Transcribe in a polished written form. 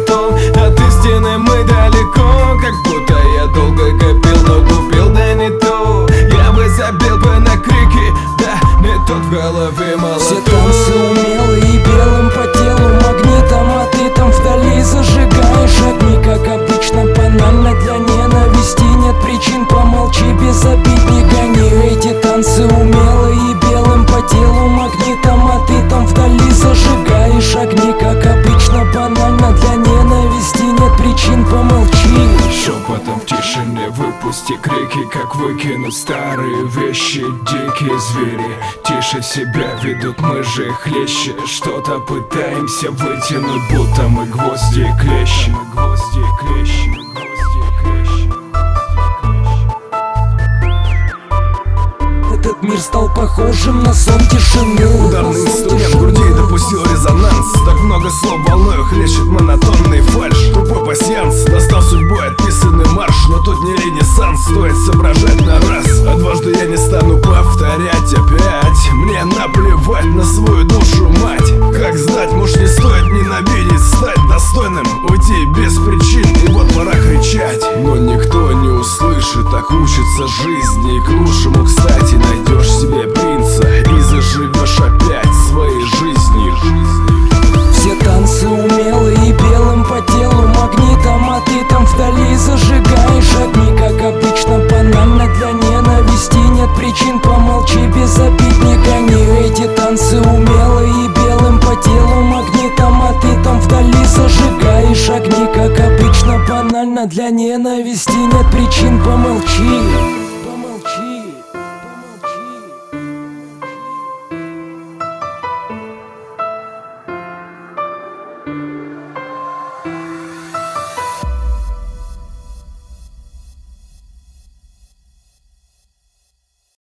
батон. От истины мы далеко, как будто я долго копил, но купил, да не то. Я бы забил бы на крики, да не тот в голове молоток. Все танцы умелые и белым по телу магнитом, а ты там вдали зажигаешь огни. Как обычно, банально для ненависти нет причин, помолчи, без обид не гони. Эти танцы умелые и белым по телу магнитом, а ты там вдали зажигаешь огни. Как обычно, банально для ненависти нет причин, помолчи. Шепотом в тишине выпусти крики, как выкинуть старые вещи. Дикие звери тише себя ведут, мы же хлеще. Что-то пытаемся вытянуть, будто мы гвозди и клещи. Этот мир стал похожим на сон тишины. Ударный инструмент в груди допустил резонанс. Так много слов волною хлещет монотонный фальш. Тупой пасьянс достал судьбой отписанный марш. Но тут не ренессанс, стоит соображать на раз. А дважды я не стану повторять опять. Мне наплевать на свою душу, мать. Как знать, может не стоит ненавидеть, стать достойным, уйти без причин. И вот пора кричать, но никто не услышит. Так учится жизни, и к лучшему, кстати, найдешь себе принца и заживешь опять своей жизнью. Все танцы умелые и белым по телу магнитом, а ты там вдали зажигаешь огни. Как обычно, банально для ненависти нет причин, помолчи, без обид не гони. Эти танцы умелые и белым по телу магнитом, а ты там вдали зажигаешь огни. Как обычно, банально для ненависти нет причин, помолчи.